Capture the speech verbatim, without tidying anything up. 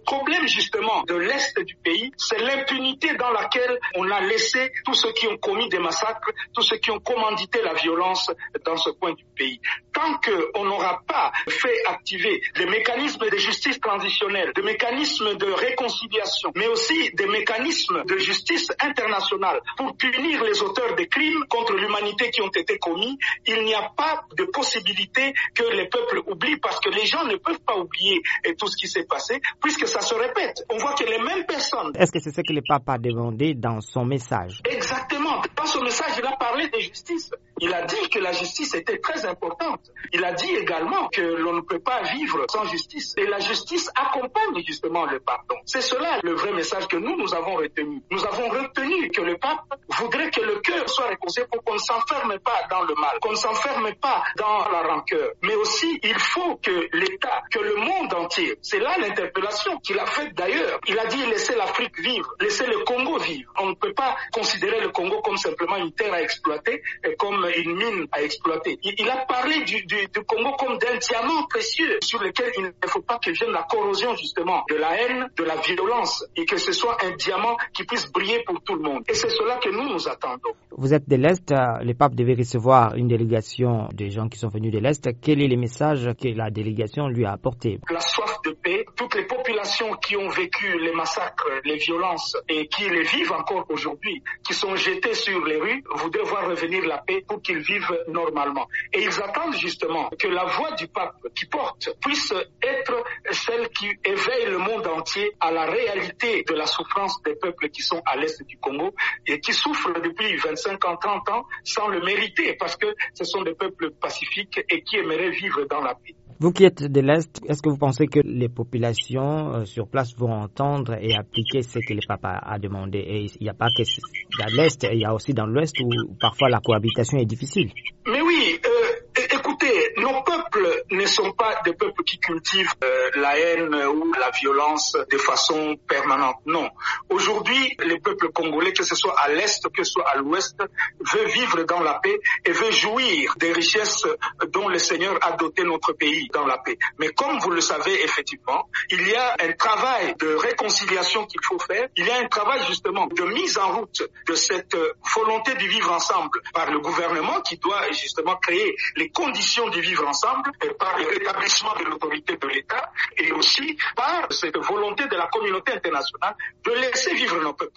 problème justement de l'Est du pays, c'est l'impunité dans laquelle on a laissé tous ceux qui ont commis des massacres, tous ceux qui ont commandité la violence dans ce coin du pays. Tant qu'on n'aura pas fait activer des mécanismes de justice transitionnelle, des mécanismes de réconciliation, mais aussi des mécanismes de justice internationale pour punir les auteurs des crimes contre l'humanité qui ont été commis, il n'y a pas de possibilité que les peuples oublient, parce que les gens ne peuvent pas oublier tout ce qui s'est passé, puisque ça se répète. On voit que les mêmes personnes... Est-ce que c'est ce que le pape a demandé dans son message? Exactement. Dans son message, il a parlé de justice. Il a dit que la justice était très importante. Il a dit également que l'on ne peut pas vivre sans justice. Et la justice accompagne justement le pardon. C'est cela le vrai message que nous, nous avons retenu. Nous avons retenu que le pape voudrait que le cœur soit réconcilié pour qu'on ne s'enferme pas dans le mal, qu'on ne s'enferme pas dans la rancœur. Mais aussi, il faut que l'État, que le monde entier, c'est là l'interpellation qu'il a faite d'ailleurs. Il a dit laissez l'Afrique vivre, laissez le Congo vivre. On ne peut pas considérer le Congo comme simplement une terre à exploiter et comme une mine à exploiter. Il a parlé du, du, du Congo comme d'un diamant précieux sur lequel il ne faut pas que vienne la corrosion justement de la haine, de la violence, et que ce soit un diamant qui puisse briller pour tout le monde. Et c'est cela que nous nous attendons. Vous êtes de l'Est, le pape devait recevoir une délégation de gens qui sont venus de l'Est. Quel est le message que la délégation lui a apporté? La soif de paix, toutes les populations qui ont vécu les massacres, les violences et qui les vivent encore aujourd'hui, qui sont jetées sur les rues, voudraient voir revenir la paix pour qu'ils vivent normalement. Et ils attendent justement que la voix du pape qui porte puisse être celle qui éveille le monde entier à la réalité de la souffrance des peuples qui sont à l'Est du Congo et qui souffrent depuis vingt-cinq ans, trente ans sans le mériter, parce que ce sont des peuples pacifiques et qui aimeraient vivre dans la paix. Vous qui êtes de l'Est, est-ce que vous pensez que les populations euh, sur place vont entendre et appliquer ce que le papa a demandé? Et il n'y a pas que dans l'Est, il y a aussi dans l'Ouest où parfois la cohabitation est difficile. Mais oui, euh, écoutez, nos peuples ne sont pas des peuples qui cultivent euh, la haine ou la violence de façon permanente. Non. Aujourd'hui, les peuples congolais, que ce soit à l'Est, que ce soit à l'Ouest, veulent vivre dans la paix et veulent jouir des richesses dont le Seigneur a doté notre pays dans la paix. Mais comme vous le savez, effectivement, il y a un travail de réconciliation qu'il faut faire. Il y a un travail justement de mise en route de cette volonté du vivre ensemble par le gouvernement qui doit justement créer les conditions du vivre ensemble, et par le rétablissement de l'autorité de l'État et aussi par cette volonté de la communauté internationale de laisser vivre nos peuples.